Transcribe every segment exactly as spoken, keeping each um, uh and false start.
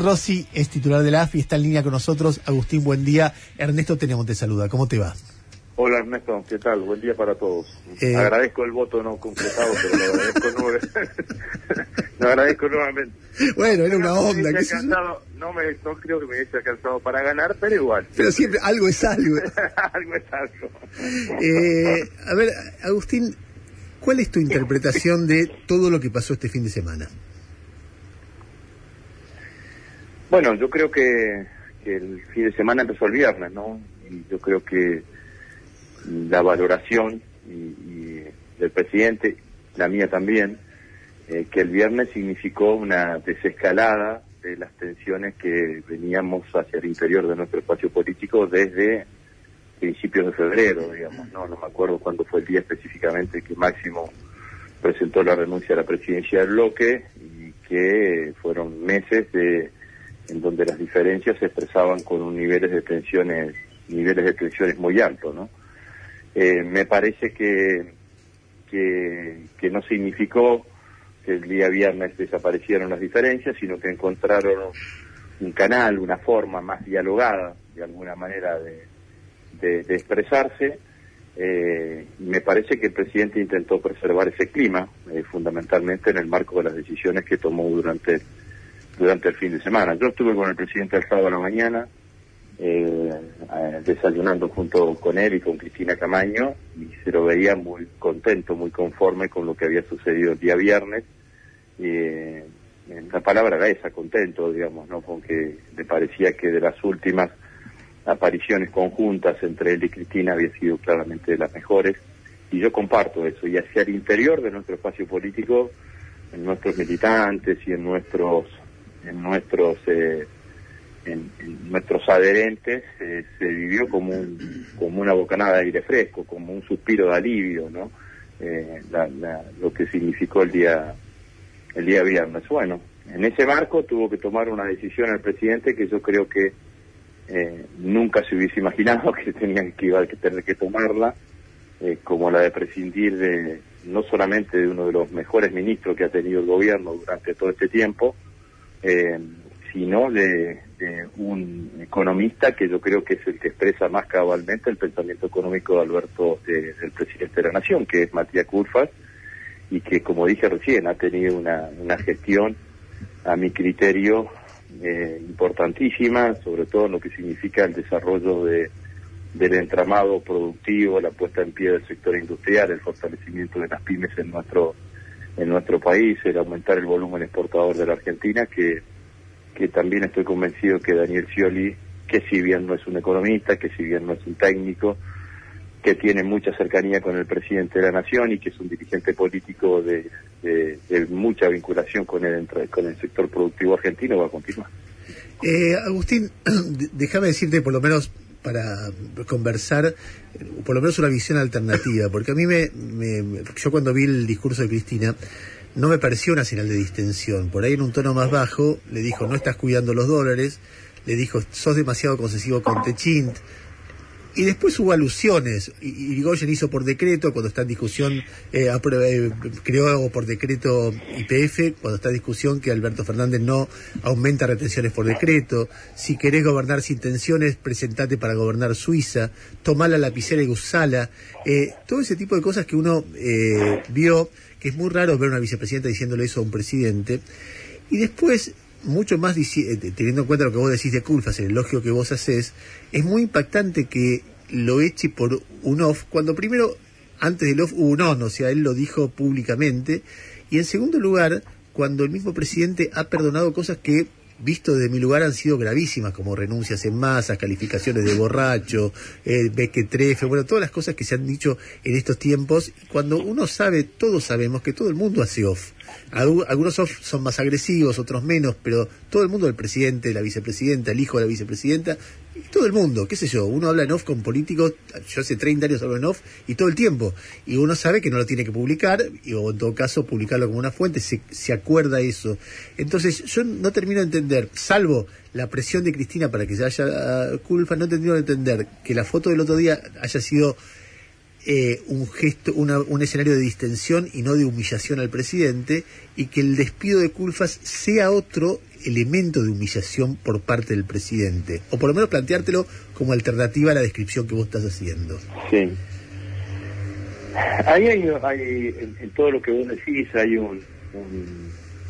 Rossi es titular de la A F y está en línea con nosotros. Agustín, buen día. Ernesto Tenemos te saluda. ¿Cómo te va? Hola Ernesto, ¿qué tal? Buen día para todos. Eh... Agradezco el voto no completado, pero lo agradezco, nueve... lo agradezco nuevamente. Bueno, era una no onda. Me ¿qué alcanzado, no, me, no creo que me haya alcanzado para ganar, pero igual. Pero siempre algo es algo. Algo es algo. Eh, a ver, Agustín, ¿cuál es tu interpretación de todo lo que pasó este fin de semana? Bueno, yo creo que, que el fin de semana empezó el viernes, ¿no? Y yo creo que la valoración y, y del presidente, la mía también, eh, que el viernes significó una desescalada de las tensiones que veníamos hacia el interior de nuestro espacio político desde principios de febrero, digamos, no no me acuerdo cuándo fue el día específicamente que Máximo presentó la renuncia a la presidencia del bloque, y que fueron meses de en donde las diferencias se expresaban con un niveles de tensiones niveles de tensiones muy altos, ¿no? Eh, me parece que, que que no significó que el día viernes desaparecieron las diferencias, sino que encontraron un canal, una forma más dialogada, de alguna manera, de, de, de expresarse. Eh, me parece que el presidente intentó preservar ese clima, eh, fundamentalmente en el marco de las decisiones que tomó durante durante el fin de semana. Yo estuve con el presidente el sábado a la mañana, eh, eh, desayunando junto con él y con Cristina Camaño, y se lo veía muy contento, muy conforme con lo que había sucedido el día viernes. Eh, la palabra era esa, contento, digamos, ¿no? Porque le parecía que de las últimas apariciones conjuntas entre él y Cristina había sido claramente de las mejores, y yo comparto eso. Y hacia el interior de nuestro espacio político, en nuestros militantes y en nuestros en nuestros eh, en, en nuestros adherentes, eh, se vivió como un como una bocanada de aire fresco, como un suspiro de alivio, ¿no? Eh, la, la, lo que significó el día el día viernes. Bueno, en ese marco tuvo que tomar una decisión el presidente que yo creo que eh, nunca se hubiese imaginado que tenía que iba a tener que tomarla, eh, como la de prescindir de no solamente de uno de los mejores ministros que ha tenido el gobierno durante todo este tiempo, Eh, sino de, de un economista que yo creo que es el que expresa más cabalmente el pensamiento económico de Alberto, de, del presidente de la Nación, que es Matías Culfas, y que, como dije recién, ha tenido una, una gestión, a mi criterio, eh, importantísima, sobre todo en lo que significa el desarrollo de, del entramado productivo, la puesta en pie del sector industrial, el fortalecimiento de las pymes en nuestro en nuestro país, el aumentar el volumen exportador de la Argentina, que que también estoy convencido que Daniel Scioli, que si bien no es un economista, que si bien no es un técnico, que tiene mucha cercanía con el presidente de la Nación y que es un dirigente político de, de, de mucha vinculación con el, con el sector productivo argentino, va a continuar. Eh, Agustín, déjame decirte, por lo menos para conversar, por lo menos una visión alternativa, porque a mí me, me yo cuando vi el discurso de Cristina no me pareció una señal de distensión. Por ahí, en un tono más bajo, le dijo: no estás cuidando los dólares, le dijo: sos demasiado concesivo con Techint. Y después hubo alusiones. Irigoyen hizo por decreto, cuando está en discusión, eh, eh, creó por decreto Y P F, cuando está en discusión que Alberto Fernández no aumenta retenciones por decreto. Si querés gobernar sin tensiones, presentate para gobernar Suiza, tomá la lapicera y usala. Eh, todo ese tipo de cosas que uno eh, vio, que es muy raro ver a una vicepresidenta diciéndole eso a un presidente. Y después, mucho más teniendo en cuenta lo que vos decís de Culfas, el elogio que vos hacés, es muy impactante que lo eche por un off, cuando primero, antes del off hubo un on, o sea, él lo dijo públicamente, y en segundo lugar, cuando el mismo presidente ha perdonado cosas que, visto desde mi lugar, han sido gravísimas, como renuncias en masa, calificaciones de borracho, eh, bequetrefe, bueno, todas las cosas que se han dicho en estos tiempos, cuando uno sabe, todos sabemos que todo el mundo hace off. Algunos off son más agresivos, otros menos, pero todo el mundo, el presidente, la vicepresidenta, el hijo de la vicepresidenta, todo el mundo, qué sé yo, uno habla en off con políticos, yo hace treinta años hablo en off, y todo el tiempo, y uno sabe que no lo tiene que publicar, y, o en todo caso publicarlo como una fuente, se, se acuerda eso. Entonces yo no termino de entender, salvo la presión de Cristina para que se haya culpa, no termino de entender que la foto del otro día haya sido Eh, un gesto, una, un escenario de distensión y no de humillación al presidente, y que el despido de Culfas sea otro elemento de humillación por parte del presidente, o por lo menos planteártelo como alternativa a la descripción que vos estás haciendo. Sí. Ahí hay, hay en, en todo lo que vos decís hay un, un,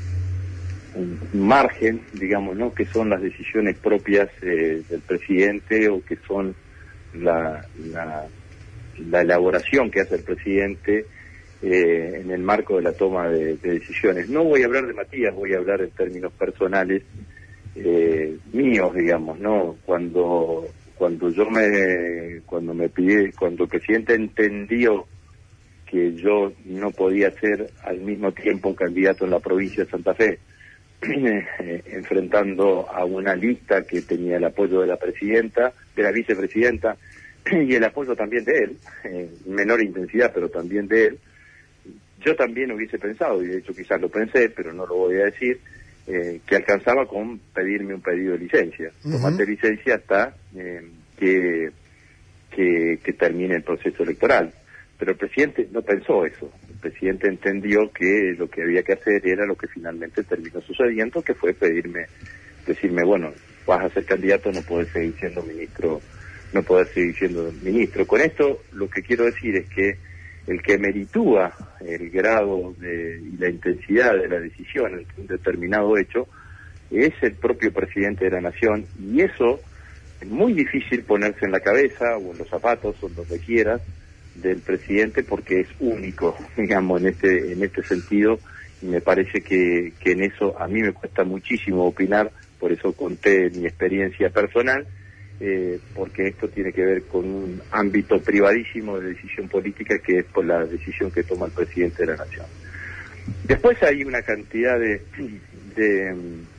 un margen, digamos, ¿no? Que son las decisiones propias eh, del presidente, o que son la, la, la elaboración que hace el presidente eh, en el marco de la toma de, de decisiones. No voy a hablar de Matías, voy a hablar en términos personales eh, míos, digamos, ¿no? Cuando cuando yo me cuando me pidí, cuando el presidente entendió que yo no podía ser al mismo tiempo candidato en la provincia de Santa Fe, eh, enfrentando a una lista que tenía el apoyo de la presidenta, de la vicepresidenta, y el apoyo también de él, en menor intensidad, pero también de él, yo también hubiese pensado, y de hecho quizás lo pensé, pero no lo voy a decir, eh, que alcanzaba con pedirme un pedido de licencia. Uh-huh. Tomate licencia hasta eh, que, que, que termine el proceso electoral. Pero el presidente no pensó eso. El presidente entendió que lo que había que hacer era lo que finalmente terminó sucediendo, que fue pedirme, decirme, bueno, vas a ser candidato, no podés seguir siendo ministro, no podés seguir siendo ministro. Con esto lo que quiero decir es que el que meritúa el grado de, y la intensidad de la decisión en un determinado hecho es el propio presidente de la Nación, y eso es muy difícil ponerse en la cabeza o en los zapatos o en donde quieras del presidente, porque es único, digamos, en este en este sentido, y me parece que, que en eso a mí me cuesta muchísimo opinar, por eso conté mi experiencia personal, eh, porque esto tiene que ver con un ámbito privadísimo de decisión política, que es por la decisión que toma el presidente de la Nación. Después hay una cantidad de de,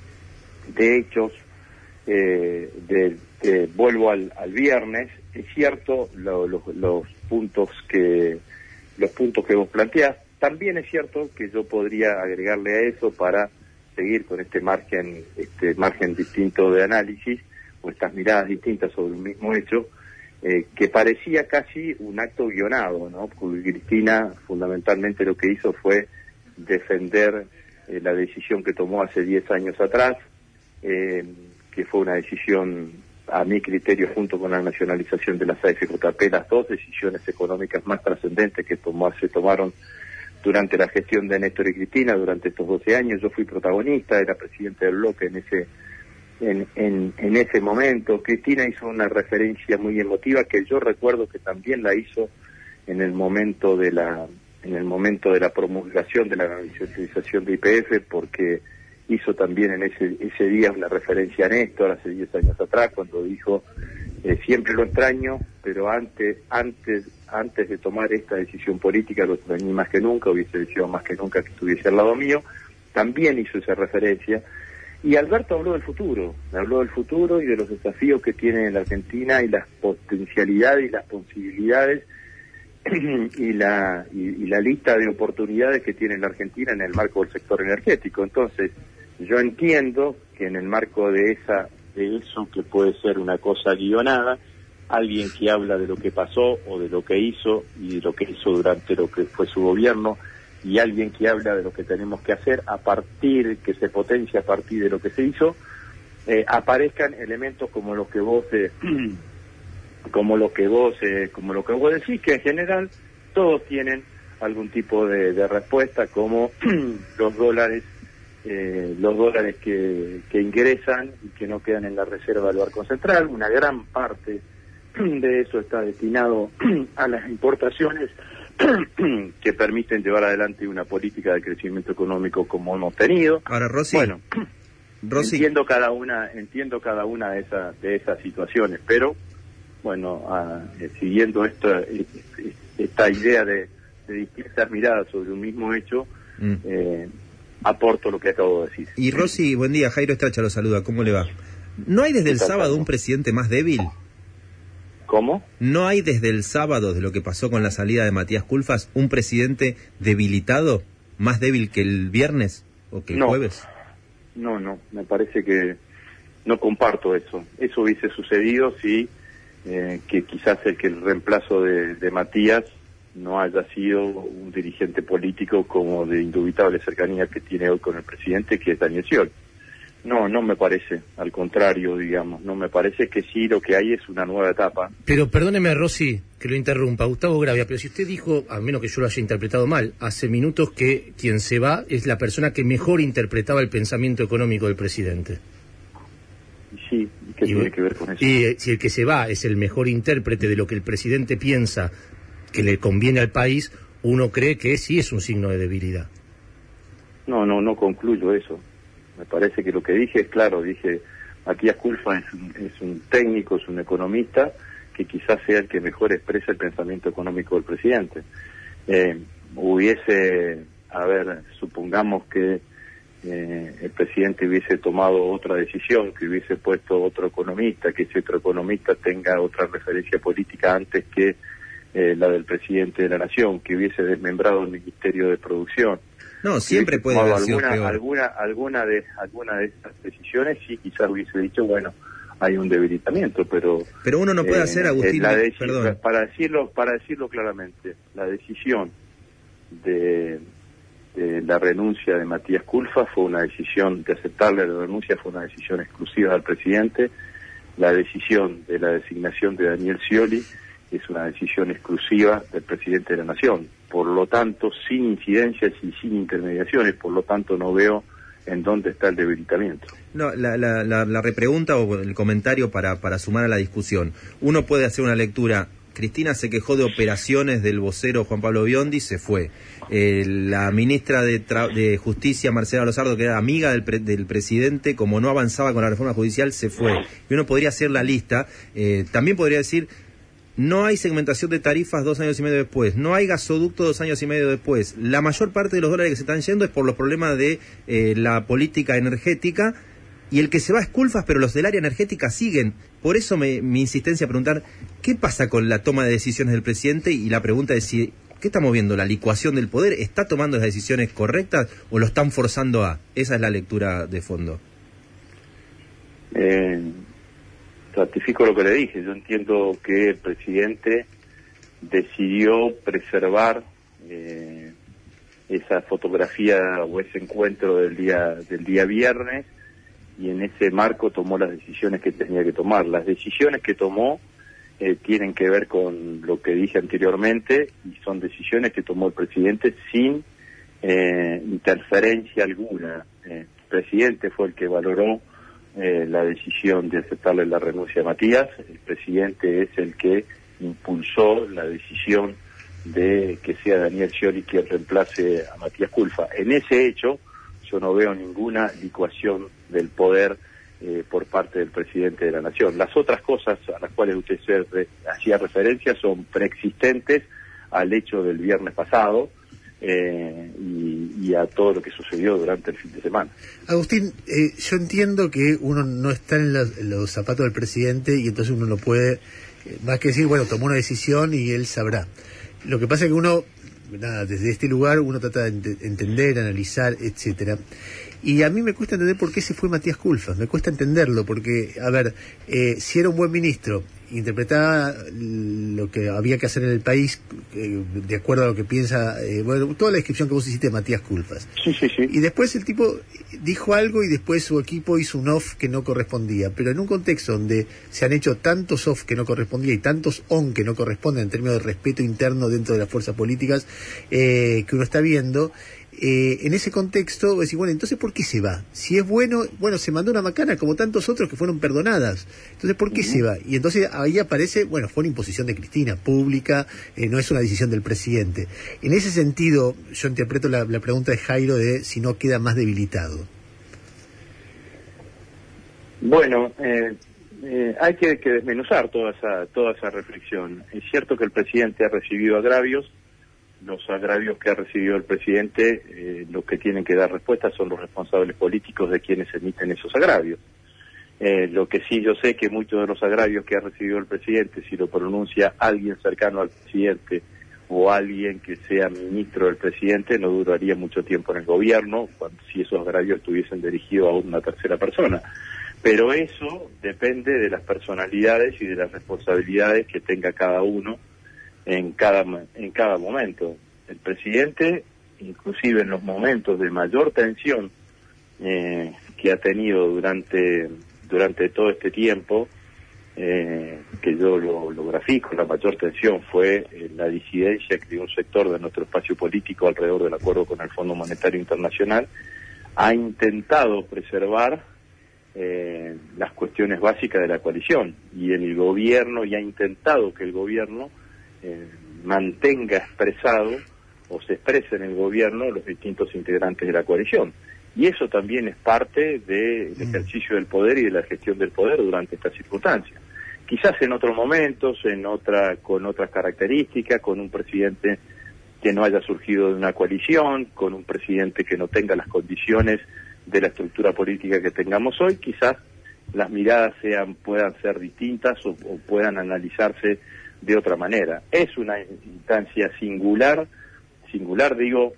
de hechos, eh, de, de, vuelvo al, al viernes. Es cierto lo, lo, los puntos que los puntos que vos planteás. También es cierto que yo podría agregarle a eso, para seguir con este margen este margen distinto de análisis, o estas miradas distintas sobre un mismo hecho, eh, que parecía casi un acto guionado, ¿no? Porque Cristina fundamentalmente lo que hizo fue defender eh, la decisión que tomó hace diez años atrás, eh, que fue una decisión, a mi criterio, junto con la nacionalización de las A F J P, las dos decisiones económicas más trascendentes que tomó, se tomaron durante la gestión de Néstor y Cristina durante estos doce años. Yo fui protagonista, era presidente del bloque en ese en, en, en ese momento. Cristina hizo una referencia muy emotiva, que yo recuerdo que también la hizo en el momento de la en el momento de la promulgación de la nacionalización de Y P F, porque hizo también en ese ese día una referencia a Néstor hace diez años atrás, cuando dijo, eh, siempre lo extraño, pero antes antes antes de tomar esta decisión política lo extrañé más que nunca, hubiese deseado más que nunca que estuviese al lado mío. También hizo esa referencia. Y Alberto habló del futuro, habló del futuro y de los desafíos que tiene la Argentina, y las potencialidades y las posibilidades y la y, y la lista de oportunidades que tiene la Argentina en el marco del sector energético. Entonces, yo entiendo que en el marco de esa de eso que puede ser una cosa guionada, alguien que habla de lo que pasó o de lo que hizo y de lo que hizo durante lo que fue su gobierno, y alguien que habla de lo que tenemos que hacer a partir, que se potencia a partir de lo que se hizo, eh, aparezcan elementos como los que vos eh, como lo que vos eh, como lo que vos decís, que en general todos tienen algún tipo de, de respuesta, como los dólares eh, los dólares que, que ingresan y que no quedan en la reserva del Banco Central. Una gran parte de eso está destinado a las importaciones que permiten llevar adelante una política de crecimiento económico como hemos tenido. Ahora, Rossi, bueno, Rossi. entiendo cada una, entiendo cada una de esas de esas situaciones, pero bueno, a, eh, siguiendo esta esta idea de, de distintas miradas sobre un mismo hecho, mm. eh, aporto lo que acabo de decir. Y Rossi, buen día, Jairo Estracha lo saluda, ¿cómo le va? ¿No hay desde el sábado un presidente más débil? ¿Cómo? ¿No hay desde el sábado, de lo que pasó con la salida de Matías Culfas, un presidente debilitado, más débil que el viernes o que el no, jueves? No, no, me parece que no comparto eso. Eso hubiese sucedido si eh, que quizás el que el reemplazo de, de Matías no haya sido un dirigente político como de indubitable cercanía que tiene hoy con el presidente, que es Daniel Scioli. No, no me parece, al contrario, digamos, no me parece que sí, lo que hay es una nueva etapa. Pero perdóneme, Rossi, que lo interrumpa, Gustavo Gravia, pero si usted dijo, a menos que yo lo haya interpretado mal, hace minutos que quien se va es la persona que mejor interpretaba el pensamiento económico del presidente. Sí, ¿qué y, tiene que ver con eso? Y eh, si el que se va es el mejor intérprete de lo que el presidente piensa que le conviene al país, uno cree que sí es un signo de debilidad. No, no, no concluyo eso. Me parece que lo que dije es claro, dije, Matías Culfas es un, es un técnico, es un economista, que quizás sea el que mejor expresa el pensamiento económico del presidente. Eh, hubiese, a ver, supongamos que eh, el presidente hubiese tomado otra decisión, que hubiese puesto otro economista, que ese otro economista tenga otra referencia política antes que eh, la del presidente de la Nación, que hubiese desmembrado el Ministerio de Producción. No, siempre puede haber sido alguna, peor. alguna, alguna de, alguna de estas decisiones, sí, quizás hubiese dicho, bueno, hay un debilitamiento, pero pero uno no puede eh, hacer, Agustín, la deci- perdón. para decirlo, para decirlo claramente, la decisión de, de la renuncia de Matías Culfas fue una decisión, de aceptarle la renuncia fue una decisión exclusiva del presidente. La decisión de la designación de Daniel Scioli es una decisión exclusiva del presidente de la Nación, por lo tanto sin incidencias y sin intermediaciones, por lo tanto no veo en dónde está el debilitamiento. No, la, la, la, la repregunta o el comentario para, para sumar a la discusión. Uno puede hacer una lectura. Cristina se quejó de operaciones del vocero Juan Pablo Biondi, se fue. Eh, la ministra de, Tra- de Justicia, Marcela Lozardo, que era amiga del, pre- del presidente, como no avanzaba con la reforma judicial, se fue. Y uno podría hacer la lista. Eh, también podría decir, no hay segmentación de tarifas dos años y medio después, no hay gasoducto dos años y medio después. La mayor parte de los dólares que se están yendo es por los problemas de eh, la política energética, y el que se va es Culfas, pero los del área energética siguen. Por eso me, mi insistencia a preguntar, ¿qué pasa con la toma de decisiones del presidente? Y la pregunta es si, ¿qué estamos viendo? ¿La licuación del poder? ¿Está tomando las decisiones correctas o lo están forzando a? Esa es la lectura de fondo. Eh... Ratifico lo que le dije. Yo entiendo que el presidente decidió preservar eh, esa fotografía o ese encuentro del día del día viernes, y en ese marco tomó las decisiones que tenía que tomar. Las decisiones que tomó eh, tienen que ver con lo que dije anteriormente, y son decisiones que tomó el presidente sin eh, interferencia alguna. Eh, el presidente fue el que valoró Eh, la decisión de aceptarle la renuncia a Matías. El presidente es el que impulsó la decisión de que sea Daniel Scioli quien reemplace a Matías Culfas. En ese hecho yo no veo ninguna licuación del poder eh, por parte del presidente de la Nación. Las otras cosas a las cuales usted se re- hacía referencia son preexistentes al hecho del viernes pasado, Eh, y, y a todo lo que sucedió durante el fin de semana. Agustín, eh, yo entiendo que uno no está en los, en los zapatos del presidente, y entonces uno no puede, eh, más que decir, bueno, tomó una decisión y él sabrá. Lo que pasa es que uno, nada, desde este lugar uno trata de ent- entender, analizar, etcétera. Y a mí me cuesta entender por qué se fue Matías Culfas, me cuesta entenderlo, porque, a ver, eh, si era un buen ministro, interpretaba lo que había que hacer en el país eh, de acuerdo a lo que piensa, eh, bueno, toda la descripción que vos hiciste de Matías Culfas. Sí, sí, sí. Y después el tipo dijo algo y después su equipo hizo un off que no correspondía, pero en un contexto donde se han hecho tantos off que no correspondía y tantos on que no corresponden en términos de respeto interno dentro de las fuerzas políticas eh, que uno está viendo, Eh, en ese contexto, vos decís, bueno, entonces ¿por qué se va? Si es bueno, bueno, se mandó una macana como tantos otros que fueron perdonadas. Entonces, ¿por qué uh-huh. se va? Y entonces ahí aparece, bueno, fue una imposición de Cristina, pública, eh, no es una decisión del presidente. En ese sentido, yo interpreto la, la pregunta de Jairo de si no queda más debilitado. Bueno, eh, eh, hay que, que desmenuzar toda esa, toda esa reflexión. Es cierto que el presidente ha recibido agravios. Los agravios que ha recibido el presidente, eh, los que tienen que dar respuesta son los responsables políticos de quienes emiten esos agravios. Eh, lo que sí yo sé que muchos de los agravios que ha recibido el presidente, si lo pronuncia alguien cercano al presidente o alguien que sea ministro del presidente, no duraría mucho tiempo en el gobierno, cuando, si esos agravios estuviesen dirigidos a una tercera persona. Pero eso depende de las personalidades y de las responsabilidades que tenga cada uno en cada en cada momento. El presidente, inclusive en los momentos de mayor tensión eh, que ha tenido durante, durante todo este tiempo, eh, que yo lo, lo grafico, la mayor tensión fue eh, la disidencia que un sector de nuestro espacio político alrededor del acuerdo con el Fondo Monetario Internacional ha intentado preservar eh, las cuestiones básicas de la coalición, y el gobierno, y ha intentado que el gobierno eh, mantenga expresado o se exprese en el gobierno los distintos integrantes de la coalición. Y eso también es parte del ejercicio del poder y de la gestión del poder durante estas circunstancias. Quizás en otros momentos, en otra, con otras características, con un presidente que no haya surgido de una coalición, con un presidente que no tenga las condiciones de la estructura política que tengamos hoy, quizás las miradas sean, puedan ser distintas o, o puedan analizarse de otra manera. Es una instancia singular, singular digo,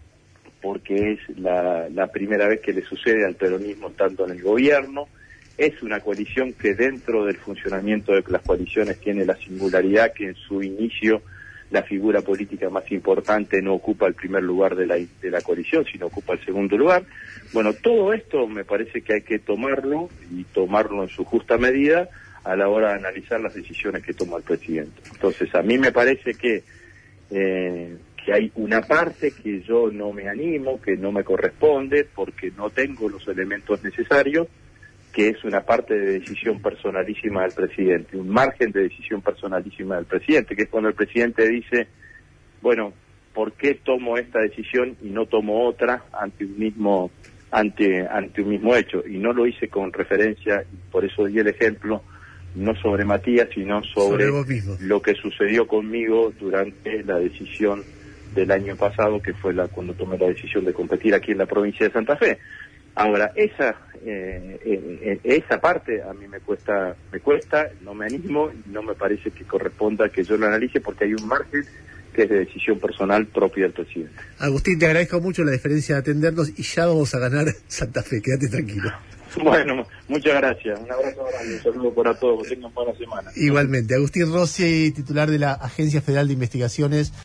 porque es la, la primera vez que le sucede al peronismo tanto en el gobierno. Es una coalición que dentro del funcionamiento de las coaliciones tiene la singularidad que en su inicio la figura política más importante no ocupa el primer lugar de la, de la coalición, sino ocupa el segundo lugar. Bueno, todo esto me parece que hay que tomarlo y tomarlo en su justa medida a la hora de analizar las decisiones que toma el presidente. Entonces, a mí me parece que eh, que hay una parte que yo no me animo, que no me corresponde, porque no tengo los elementos necesarios, que es una parte de decisión personalísima del presidente, un margen de decisión personalísima del presidente, que es cuando el presidente dice, bueno, ¿por qué tomo esta decisión y no tomo otra ante un mismo ante ante un mismo hecho? Y no lo hice con referencia, y por eso di el ejemplo, no sobre Matías, sino sobre, sobre lo que sucedió conmigo durante la decisión del año pasado, que fue la cuando tomé la decisión de competir aquí en la provincia de Santa Fe. Ahora, esa eh, eh, esa parte a mí me cuesta, me cuesta, no me animo, no me parece que corresponda que yo lo analice, porque hay un margen que es de decisión personal propia del presidente. Agustín, te agradezco mucho la diferencia de atendernos y ya vamos a ganar Santa Fe, quédate tranquilo. Bueno, muchas gracias, un abrazo grande, un saludo para todos, que tengan buena semana. Igualmente, Agustín Rossi, titular de la Agencia Federal de Investigaciones.